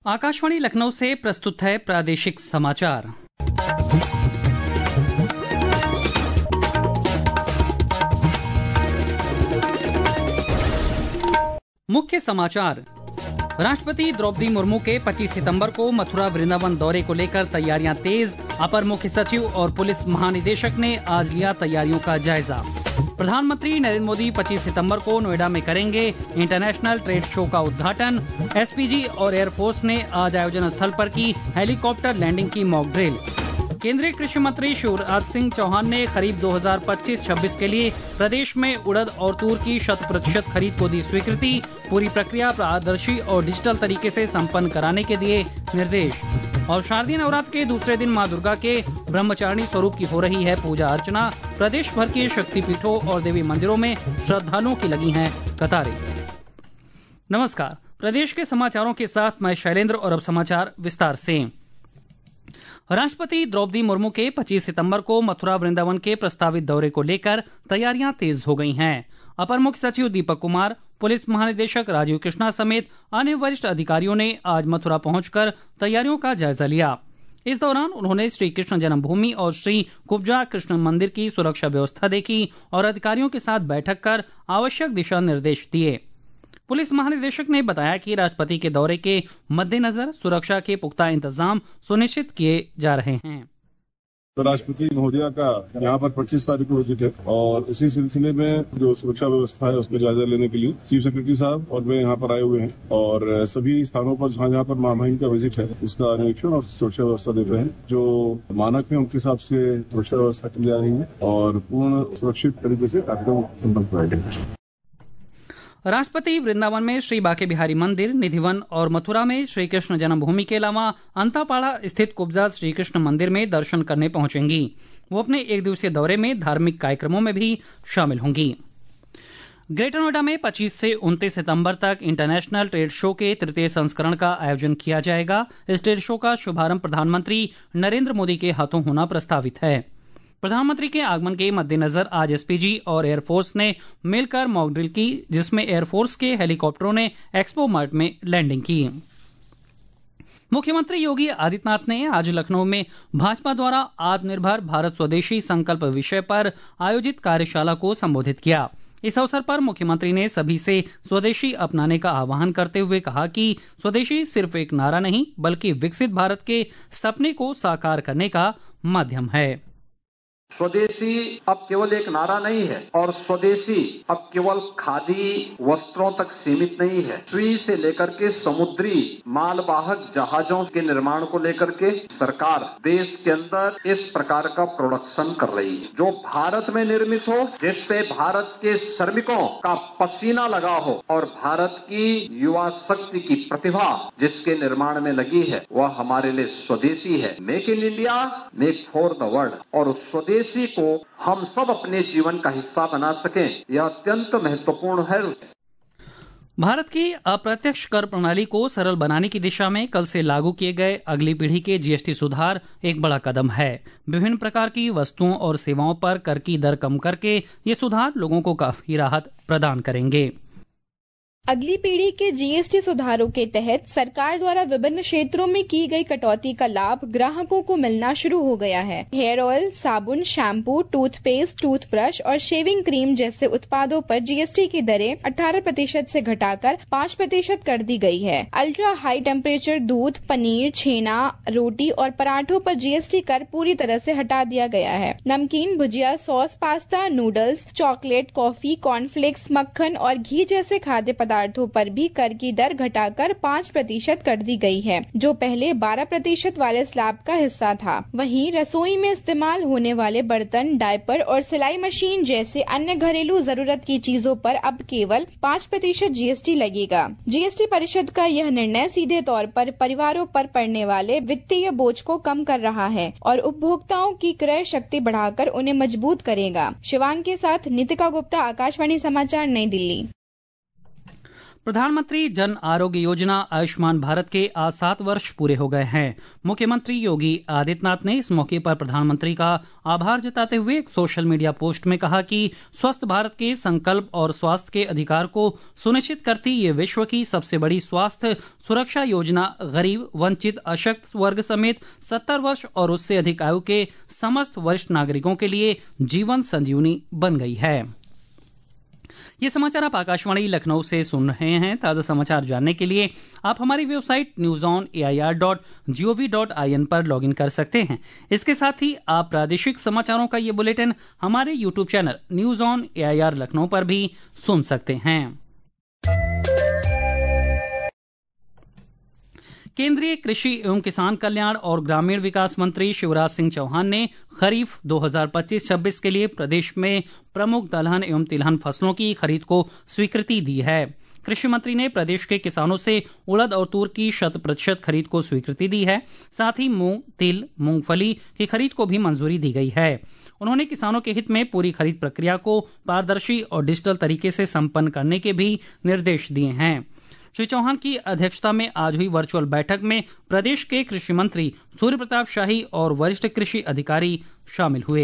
आकाशवाणी लखनऊ से प्रस्तुत है प्रादेशिक समाचार। मुख्य समाचार। राष्ट्रपति द्रौपदी मुर्मू के 25 सितंबर को मथुरा वृंदावन दौरे को लेकर तैयारियां तेज। अपर मुख्य सचिव और पुलिस महानिदेशक ने आज लिया तैयारियों का जायजा। प्रधानमंत्री नरेंद्र मोदी 25 सितंबर को नोएडा में करेंगे इंटरनेशनल ट्रेड शो का उद्घाटन। एसपीजी और एयरफोर्स ने आज आयोजन स्थल पर की हेलीकॉप्टर लैंडिंग की मॉक ड्रिल। केंद्रीय कृषि मंत्री शिवराज सिंह चौहान ने खरीफ 2025-26 के लिए प्रदेश में उड़द और तूर की 100% खरीद को दी स्वीकृति। पूरी प्रक्रिया पारदर्शी और डिजिटल तरीके से संपन्न कराने के दिए निर्देश। और शारदीय नवरात्र के दूसरे दिन मां दुर्गा के ब्रह्मचारिणी स्वरूप की हो रही है पूजा अर्चना। प्रदेश भर के शक्तिपीठों और देवी मंदिरों में श्रद्धालुओं की लगी हैं कतारें। नमस्कार, प्रदेश के समाचारों के साथ मैं शैलेंद्र और अब समाचार विस्तार से। राष्ट्रपति द्रौपदी मुर्मू के 25 सितंबर को मथुरा वृंदावन के प्रस्तावित दौरे को लेकर तैयारियां तेज हो गई हैं। अपर मुख्य सचिव दीपक कुमार, पुलिस महानिदेशक राजीव कृष्णा समेत अन्य वरिष्ठ अधिकारियों ने आज मथुरा पहुंचकर तैयारियों का जायजा लिया। इस दौरान उन्होंने श्री कृष्ण जन्मभूमि और श्री कुब्जा कृष्ण मंदिर की सुरक्षा व्यवस्था देखी और अधिकारियों के साथ बैठक कर आवश्यक दिशा निर्देश दिए। पुलिस महानिदेशक ने बताया कि राष्ट्रपति के दौरे के मद्देनजर सुरक्षा के पुख्ता इंतजाम सुनिश्चित किए जा रहे हैं। तो राष्ट्रपति महोदया का यहाँ पर 25 तारीख को विजिट है और इसी सिलसिले में जो सुरक्षा व्यवस्था है उसका जायजा लेने के लिए चीफ सेक्रेटरी साहब और मैं यहाँ पर आए हुए हैं और सभी स्थानों पर जहाँ पर महामहिम का विजिट है उसका निरीक्षण और सुरक्षा व्यवस्था देख रहे हैं। जो मानक है उनके हिसाब से सुरक्षा व्यवस्था की जा रही है और पूर्ण सुरक्षित तरीके से कार्यक्रम संपन्न कराए गए। राष्ट्रपति वृंदावन में श्री बांके बिहारी मंदिर, निधिवन और मथुरा में श्री कृष्ण जन्मभूमि के अलावा अंतापाड़ा स्थित कुब्जा श्री कृष्ण मंदिर में दर्शन करने पहुंचेंगी। वो अपने एक दिवसीय दौरे में धार्मिक कार्यक्रमों में भी शामिल होंगी। ग्रेटर नोएडा में 25 से 29 सितंबर तक इंटरनेशनल ट्रेड शो के तृतीय संस्करण का आयोजन किया जाएगा। इस ट्रेड शो का शुभारंभ प्रधानमंत्री नरेंद्र मोदी के हाथों होना प्रस्तावित है। प्रधानमंत्री के आगमन के मद्देनजर आज एसपीजी और एयरफोर्स ने मिलकर मॉक ड्रिल की, जिसमें एयरफोर्स के हेलीकॉप्टरों ने एक्सपो मार्ट में लैंडिंग की। मुख्यमंत्री योगी आदित्यनाथ ने आज लखनऊ में भाजपा द्वारा आत्मनिर्भर भारत स्वदेशी संकल्प विषय पर आयोजित कार्यशाला को संबोधित किया। इस अवसर पर मुख्यमंत्री ने सभी से स्वदेशी अपनाने का आह्वान करते हुए कहा कि स्वदेशी सिर्फ एक नारा नहीं बल्कि विकसित भारत के सपने को साकार करने का माध्यम है। स्वदेशी अब केवल एक नारा नहीं है और स्वदेशी अब केवल खादी वस्त्रों तक सीमित नहीं है। सुई से लेकर के समुद्री मालवाहक जहाजों के निर्माण को लेकर के सरकार देश के अंदर इस प्रकार का प्रोडक्शन कर रही है जो भारत में निर्मित हो, जिससे भारत के श्रमिकों का पसीना लगा हो और भारत की युवा शक्ति की प्रतिभा जिसके निर्माण में लगी है वह हमारे लिए स्वदेशी है। Make in India, make for the world. और स्वदेशी को हम सब अपने जीवन का हिस्सा बना सकें, यह अत्यंत महत्वपूर्ण है। भारत की अप्रत्यक्ष कर प्रणाली को सरल बनाने की दिशा में कल से लागू किए गए अगली पीढ़ी के जीएसटी सुधार एक बड़ा कदम है। विभिन्न प्रकार की वस्तुओं और सेवाओं पर कर की दर कम करके ये सुधार लोगों को काफी राहत प्रदान करेंगे। अगली पीढ़ी के जीएसटी सुधारों के तहत सरकार द्वारा विभिन्न क्षेत्रों में की गई कटौती का लाभ ग्राहकों को मिलना शुरू हो गया है। हेयर ऑयल, साबुन, शैम्पू, टूथपेस्ट, टूथब्रश और शेविंग क्रीम जैसे उत्पादों पर जीएसटी की दरें 18% से घटाकर 5% कर दी गई है। अल्ट्रा हाई टेम्परेचर दूध, पनीर, छेना, रोटी और पराठों पर जीएसटी कर पूरी तरह से हटा दिया गया है। नमकीन, भुजिया, sauce, pasta, noodles, chocolate, coffee, cornflakes, मक्खन और घी जैसे खाद्य पदार्थों पर भी कर की दर घटाकर 5% कर दी गई है, जो पहले 12% वाले स्लैब का हिस्सा था। वहीं रसोई में इस्तेमाल होने वाले बर्तन, डायपर और सिलाई मशीन जैसे अन्य घरेलू जरूरत की चीजों पर अब केवल 5% जीएसटी लगेगा। जीएसटी परिषद का यह निर्णय सीधे तौर पर परिवारों पर पड़ने वाले वित्तीय बोझ को कम कर रहा है और उपभोक्ताओं की क्रय शक्ति बढ़ाकर उन्हें मजबूत करेगा। शिवांग के साथ नितिका गुप्ता, आकाशवाणी समाचार, नई दिल्ली। प्रधानमंत्री जन आरोग्य योजना आयुष्मान भारत के आज 7 वर्ष पूरे हो गए हैं। मुख्यमंत्री योगी आदित्यनाथ ने इस मौके पर प्रधानमंत्री का आभार जताते हुए एक सोशल मीडिया पोस्ट में कहा कि स्वस्थ भारत के संकल्प और स्वास्थ्य के अधिकार को सुनिश्चित करती ये विश्व की सबसे बड़ी स्वास्थ्य सुरक्षा योजना गरीब, वंचित, अशक्त वर्ग समेत 70 वर्ष और उससे अधिक आयु के समस्त वरिष्ठ नागरिकों के लिए जीवन संजीवनी बन गई है। ये समाचार आप आकाशवाणी लखनऊ से सुन रहे हैं। ताजा समाचार जानने के लिए आप हमारी वेबसाइट newsonair.gov.in पर लॉगिन कर सकते हैं। इसके साथ ही आप प्रादेशिक समाचारों का ये बुलेटिन हमारे YouTube channel news on AIR Lucknow पर भी सुन सकते हैं। केंद्रीय कृषि एवं किसान कल्याण और ग्रामीण विकास मंत्री शिवराज सिंह चौहान ने खरीफ 2025-26 के लिए प्रदेश में प्रमुख दलहन एवं तिलहन फसलों की खरीद को स्वीकृति दी है। कृषि मंत्री ने प्रदेश के किसानों से उड़द और तूर की 100% खरीद को स्वीकृति दी है। साथ ही मूंग, तिल, मूंगफली की खरीद को भी मंजूरी दी गई है। उन्होंने किसानों के हित में पूरी खरीद प्रक्रिया को पारदर्शी और डिजिटल तरीके से संपन्न करने के भी निर्देश दिए हैं। श्री चौहान की अध्यक्षता में आज हुई वर्चुअल बैठक में प्रदेश के कृषि मंत्री सूर्य प्रताप शाही और वरिष्ठ कृषि अधिकारी शामिल हुए।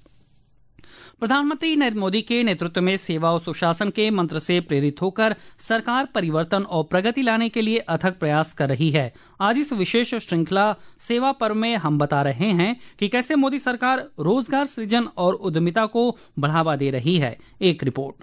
प्रधानमंत्री नरेंद्र मोदी के नेतृत्व में सेवा और सुशासन के मंत्र से प्रेरित होकर सरकार परिवर्तन और प्रगति लाने के लिए अथक प्रयास कर रही है। आज इस विशेष श्रृंखला सेवा पर्व में हम बता रहे हैं कि कैसे मोदी सरकार रोजगार सृजन और उद्यमिता को बढ़ावा दे रही है। एक रिपोर्ट।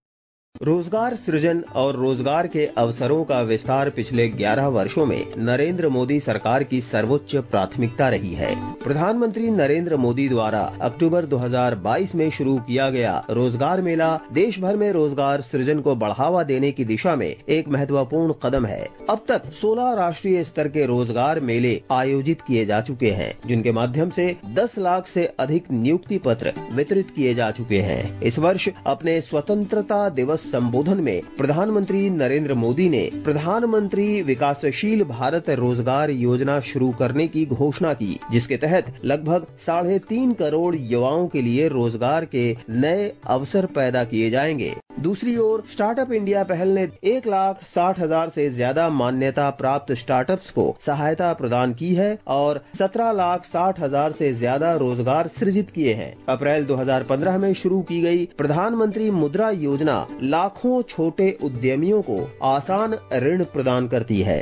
रोजगार सृजन और रोजगार के अवसरों का विस्तार पिछले 11 वर्षों में नरेंद्र मोदी सरकार की सर्वोच्च प्राथमिकता रही है। प्रधानमंत्री नरेंद्र मोदी द्वारा अक्टूबर 2022 में शुरू किया गया रोजगार मेला देश भर में रोजगार सृजन को बढ़ावा देने की दिशा में एक महत्वपूर्ण कदम है। अब तक 16 राष्ट्रीय स्तर के रोजगार मेले आयोजित किए जा चुके हैं, जिनके माध्यम से 10 लाख से अधिक नियुक्ति पत्र वितरित किए जा चुके हैं। इस वर्ष अपने स्वतंत्रता दिवस संबोधन में प्रधानमंत्री नरेंद्र मोदी ने प्रधानमंत्री विकासशील भारत रोजगार योजना शुरू करने की घोषणा की, जिसके तहत लगभग 3.5 करोड़ युवाओं के लिए रोजगार के नए अवसर पैदा किए जाएंगे। दूसरी ओर स्टार्टअप इंडिया पहल ने 1,60,000 से ज्यादा मान्यता प्राप्त स्टार्टअप्स को सहायता प्रदान की है और 17,60,000 से ज्यादा रोजगार सृजित किए हैं। अप्रैल 2015 में शुरू की गई प्रधानमंत्री मुद्रा योजना लाखों छोटे उद्यमियों को आसान ऋण प्रदान करती है।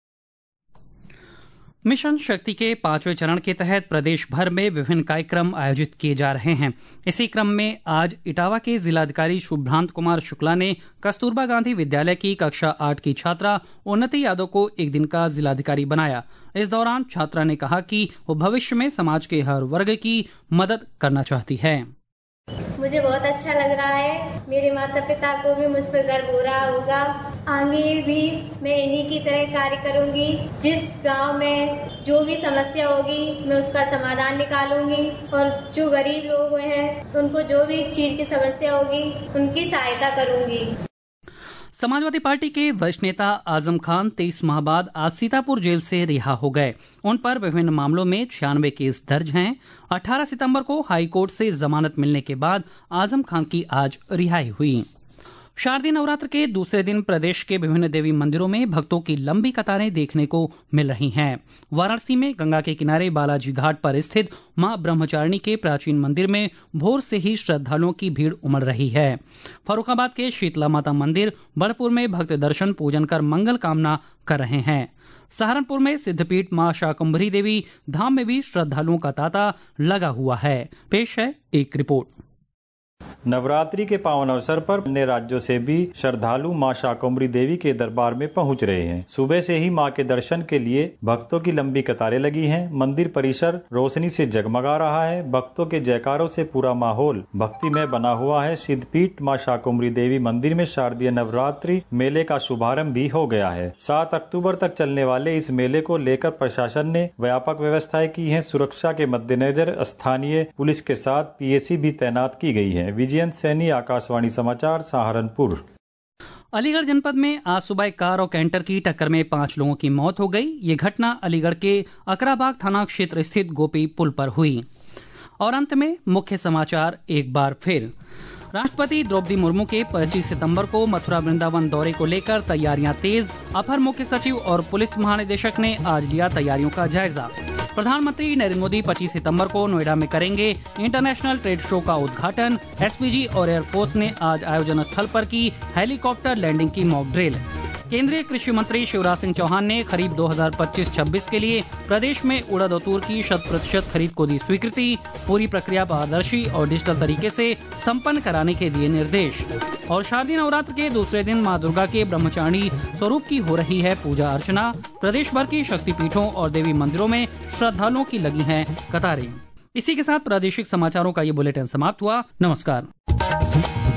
मिशन शक्ति के 5वें चरण के तहत प्रदेश भर में विभिन्न कार्यक्रम आयोजित किए जा रहे हैं। इसी क्रम में आज इटावा के जिलाधिकारी शुभ्रांत कुमार शुक्ला ने कस्तूरबा गांधी विद्यालय की कक्षा 8 की छात्रा उन्नति यादव को एक दिन का जिलाधिकारी बनाया। इस दौरान छात्रा ने कहा कि वो भविष्य में समाज के हर वर्ग की मदद करना चाहती है। मुझे बहुत अच्छा लग रहा है। मेरे माता पिता को भी मुझ पर गर्व हो रहा होगा। आगे भी मैं इन्हीं की तरह कार्य करूंगी। जिस गांव में जो भी समस्या होगी मैं उसका समाधान निकालूंगी और जो गरीब लोग हैं उनको जो भी चीज की समस्या होगी उनकी सहायता करूंगी। समाजवादी पार्टी के वरिष्ठ नेता आजम खान 23 माह बाद आज सीतापुर जेल से रिहा हो गए। उन पर विभिन्न मामलों में 96 केस दर्ज हैं। 18 सितंबर को हाईकोर्ट से जमानत मिलने के बाद आजम खान की आज रिहाई हुई। शारदीय नवरात्र के दूसरे दिन प्रदेश के विभिन्न देवी मंदिरों में भक्तों की लंबी कतारें देखने को मिल रही हैं। वाराणसी में गंगा के किनारे बालाजी घाट पर स्थित मां ब्रह्मचारिणी के प्राचीन मंदिर में भोर से ही श्रद्धालुओं की भीड़ उमड़ रही है। फर्रुखाबाद के शीतला माता मंदिर, बड़पुर में भक्त दर्शन पूजन कर मंगल कामना कर रहे हैं। सहारनपुर में सिद्धपीठ मां शाकंभरी देवी धाम में भी श्रद्धालुओं का तांता लगा हुआ है। पेश है एक रिपोर्ट। नवरात्रि के पावन अवसर पर अन्य राज्यों से भी श्रद्धालु मां शाकंभरी देवी के दरबार में पहुंच रहे हैं। सुबह से ही मां के दर्शन के लिए भक्तों की लंबी कतारें लगी हैं। मंदिर परिसर रोशनी से जगमगा रहा है। भक्तों के जयकारों से पूरा माहौल भक्तिमय बना हुआ है। सिद्धपीठ मां शाकंभरी देवी मंदिर में शारदीय नवरात्रि मेले का शुभारंभ भी हो गया है। 7 अक्टूबर तक चलने वाले इस मेले को लेकर प्रशासन ने व्यापक व्यवस्थाएं की हैं। सुरक्षा के मद्देनजर स्थानीय पुलिस के साथ पीएसी भी तैनात की गई है। विजयंत सैनी, आकाशवाणी समाचार, सहारनपुर। अलीगढ़ जनपद में आज सुबह एक कार और कैंटर की टक्कर में 5 लोगों की मौत हो गई। ये घटना अलीगढ़ के अकराबाग थाना क्षेत्र स्थित गोपी पुल पर हुई। और अंत में मुख्य समाचार एक बार फिर। राष्ट्रपति द्रौपदी मुर्मू के 25 सितंबर को मथुरा वृंदावन दौरे को लेकर तैयारियां तेज। अपर मुख्य सचिव और पुलिस महानिदेशक ने आज लिया तैयारियों का जायजा। प्रधानमंत्री नरेंद्र मोदी 25 सितंबर को नोएडा में करेंगे इंटरनेशनल ट्रेड शो का उद्घाटन। एसपीजी और एयरफोर्स ने आज आयोजन स्थल पर की हेलीकॉप्टर लैंडिंग की मॉक ड्रिल। केंद्रीय कृषि मंत्री शिवराज सिंह चौहान ने खरीफ 2025-26 के लिए प्रदेश में उड़द और तूर की 100% खरीद को दी स्वीकृति। पूरी प्रक्रिया पारदर्शी और डिजिटल तरीके से संपन्न कराने के दिए निर्देश। और शारदीय नवरात्र के दूसरे दिन मां दुर्गा के ब्रह्मचारिणी स्वरूप की हो रही है पूजा अर्चना। प्रदेश भर की शक्तिपीठों और देवी मंदिरों में श्रद्धालुओं की लगी हैं कतारें। इसी के साथ प्रादेशिक समाचारों का ये बुलेटिन समाप्त हुआ। नमस्कार।